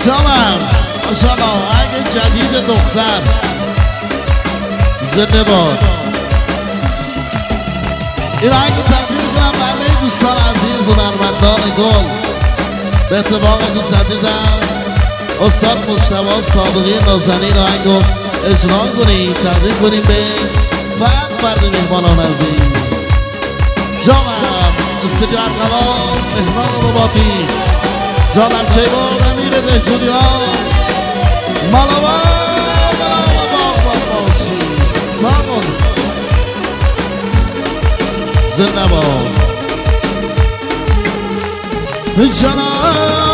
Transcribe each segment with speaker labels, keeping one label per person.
Speaker 1: جانم ماشاءالله آهنگ جدید دختر زنده باد. این آهنگ تقدیم میکنم به همه دوستان عزیز و هنرمندان گل به اتفاق دوست عزیزم استاد مجتبی صادقی نازنین آهنگو اجرا کنیم تقدیم کنیم به فرد مهمانان عزیز جانم استودیو ارغوان مهران رباطی جانم چیبار امیر دهجوری مالاوا باشی سامون زنده باد جانم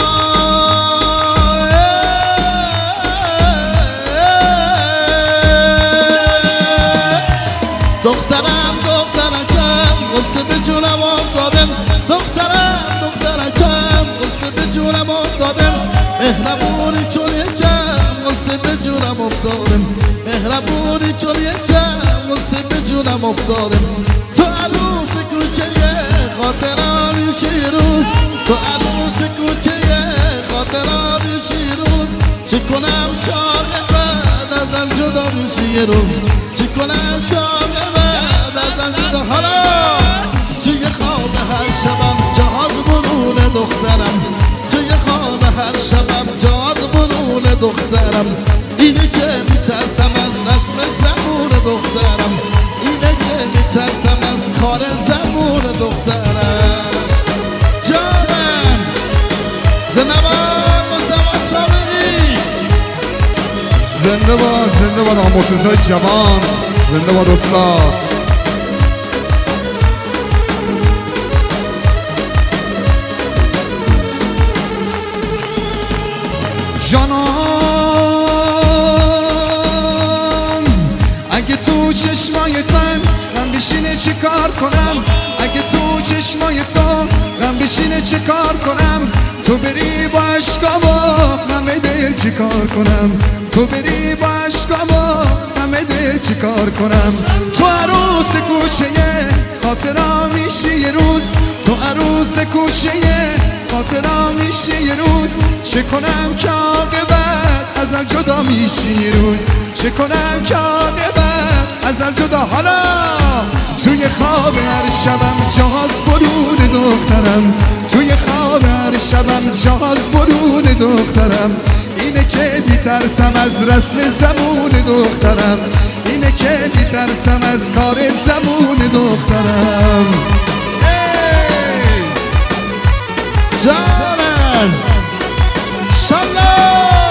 Speaker 1: دخترم کم قصه به جونم افتادم دخترم کم قصه به جونم افتادم مهربونی چون کم قصه به جونم افتادم مهربونی چون کم قصه به جونم افتادم تو عروس کوچه خاطرانی شیروز تو عروس کوچه خاطرانی شیروز چی کنم چار بعد ازم جدا میشی یه روز چی کنم چار بعد ازم جدا حالا توی خواب هر شبم جهاز برون دخترم توی خواب هر شبم جهاز برون دخترم اینه که میترسم از رسم زبون دخترم اینه که میترسم از کار زبون دخترم جانم زنبان مجتبی صادقی
Speaker 2: زنده باد مرتضی جوان زنده باد استاد جانم اگه تو چشمایت من غم بشینه چی کار کنم اگه تو چشمایت غم بشینه چی کار کنم تو بری با عشقامو همه دیر چی کار کنم تو بری با عشقامو همه دیر چی کار کنم تو عروس کوچه خاطرام میشی یه روز تو عروس کوچه خاطرام میشی یه روز چه کنم که عاقبت ازم جدا میشی یه روز چه کنم که عاقبت ازم جدا حالا توی خواب هر شبم جهاز برون دخترم توی خواب هر شبم جهاز برون دخترم اینه که میترسم از رسم زبون دخترم اینه که میترسم از کار زبون دخترم
Speaker 1: جانم شالله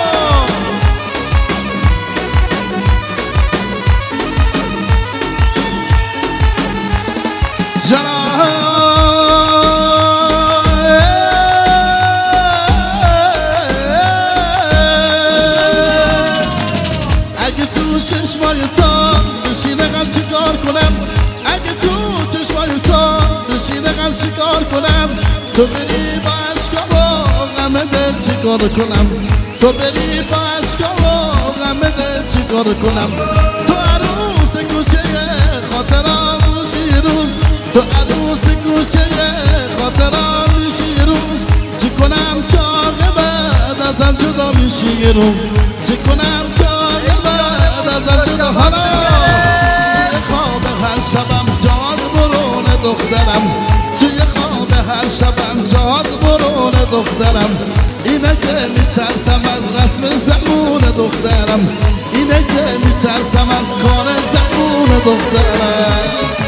Speaker 1: اگه تو چشمای تا بشینه غم چی کار کنم اگه تو چشمای تا بشینه غم چی کار کنم تو بری با عشقامو غم دل چی کار کنم تو بری با عشقامو غم دل چی کار کنم تو عروس کوچه خاطرام میشی روز تو عروس کوچه خاطرام میشی روز چی کنم تا بعد ازم جدا میشی یه روز چی کنم تا بعد ازم جدا حالا توی خواب هر شبم جهاز برون دخترم توی خواب هر شبم جهاز برون دخترم اینه که میترسم از رسم زبون دخترم اینه که میترسم از کار زبون دخترم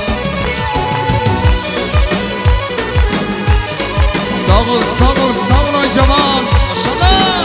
Speaker 2: سامون آی جوان ماشاءالله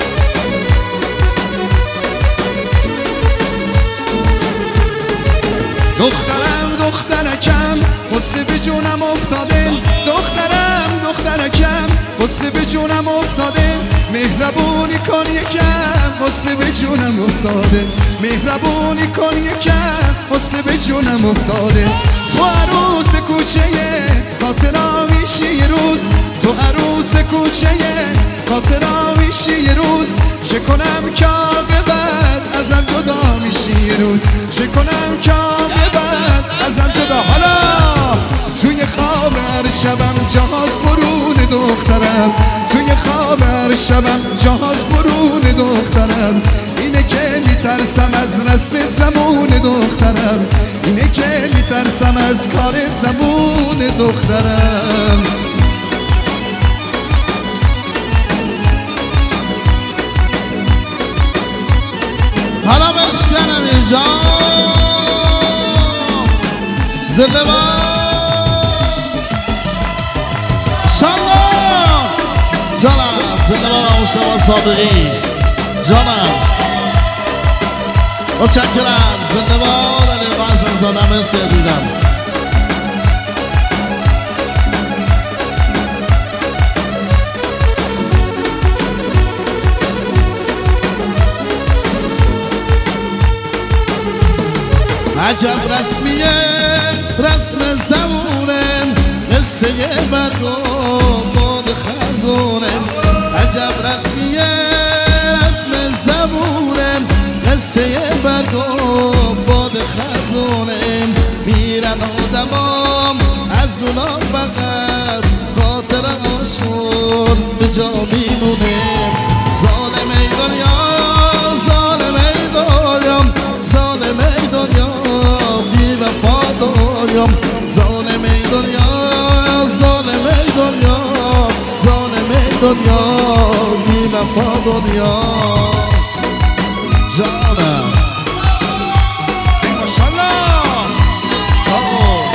Speaker 2: دخترکم قصه به جونم افتاده دخترکم قصه به جونم افتاده مهربونی کن یکم قصه به جونم افتاده مهربونی کن یکم قصه به جونم افتاده تو عروس کوچه خاطرام میشی یه روز تو عروس کوچه خاطرام میشی یه روز چه کنم که عاقبت ازم جدا میشی یه روز چه کنم که عاقبت ازم جدا حالا توی خواب هر شبم جهاز برون دخترم توی خواب هر هر شبم جهاز برون دخترم، اینه که میترسم از رسم زمون دخترم، اینه که میترسم از کار زبون دخترم.
Speaker 1: حالا بشکنم اینجا زنده با شالله جانم، زنده با مشتبه صادقی جانم، متشکرم. زنده با علی قاسم زاده مصر دیدم. عجب رسمیه رسم زمونه، قصه برگ و باد خزونه. عجب رسمیه رسم زمونه، قصه برگ و باد خزونه. میرن آدمام از اونا فقط خاطر هاشون به جا میمونه. ظالم ای دنیا، ظالم ای دنیا، ظالم ای دنیا، بی وفا دنیا. ظالم ای دنیا، ظالم ای دنیا، ظالم ای دنیا، بی وفا دنیا. جانم
Speaker 2: ماشاءالله ساو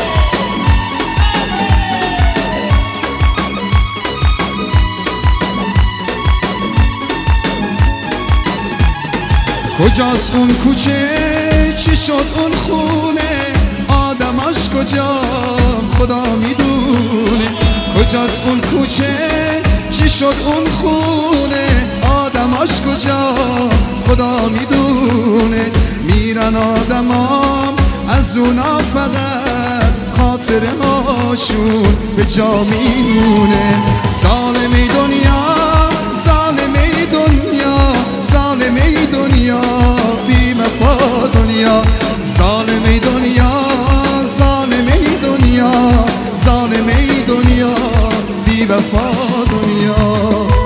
Speaker 2: کجاست اون کوچه، چی شد اون خونه، آدماش کجا خدا میدونه. کجاست اون کوچه، چی شد اون خونه، آدماش کجا خدا میدونه. میرن آدمام از اونا فقط خاطره هاشون به جا میمونه. ظالم ای دنیا، ظالم ای دنیا، ظالم ای دنیا، بی وفا دنیا. ظالم ای دنیا، ظالم ای دنیا، ظالم ای دنیا، بی وفا دنیا.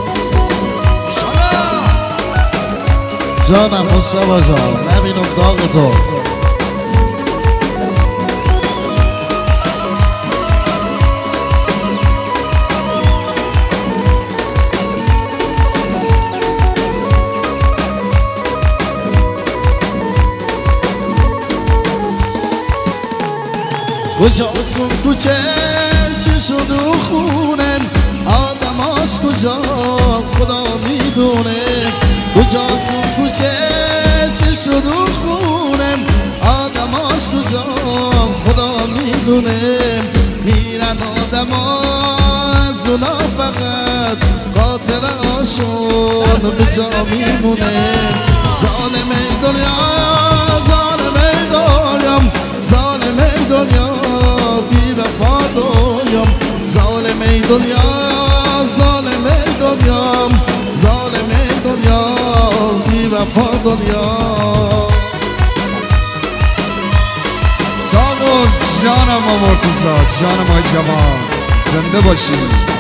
Speaker 1: جانم مصطفی جان، نبینم داغ تو. کجاست اون کوچه، چی شد اون خونه، آدماش کجا خدا میدونه. کجاست اون کوچه، چی شد اون خونه، آدماش کجا خدا میدونه. میرن آدما از اونا فقط خاطره هاشون به جا میمونه. ظالم ای دنیا، ظالم ای دنیا، ظالم ای دنیا، بی وفا دنیا. ظالم ای دنیا، ظالم ای دنیا، ظالم ای دنیا، بی وفا دنیا.
Speaker 2: ساغر جانم و مرتضی جانم و جوان، زنده باشید.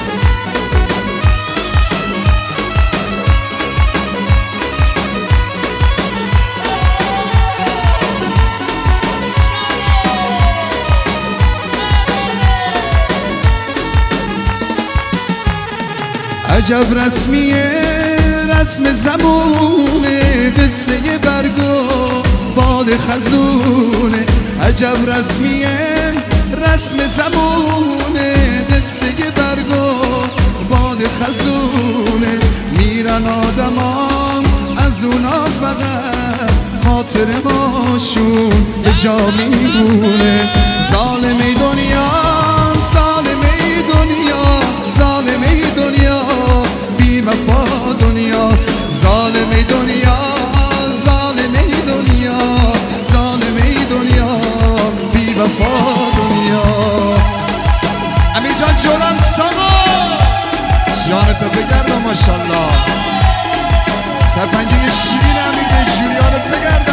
Speaker 2: عجب رسمیه رسم زمونه، قصه برگ و باد خزونه. عجب رسمیه رسم زمونه، قصه برگ و باد خزونه. میرن آدمام از اونا فقط خاطره هاشون به جا میمونه. ظالم ای دنیا، ظالم ای دنیا، ظالم ای دنیا، بی وفا دنیا. ظالم ای دنیا، ظالم ای دنیا، ظالم ای دنیا، بی وفا دنیا. امیر جان جولان ساغر جانتو بگردم ماشاءالله. سرپنجه شیرین امیر جوریانت بگردم.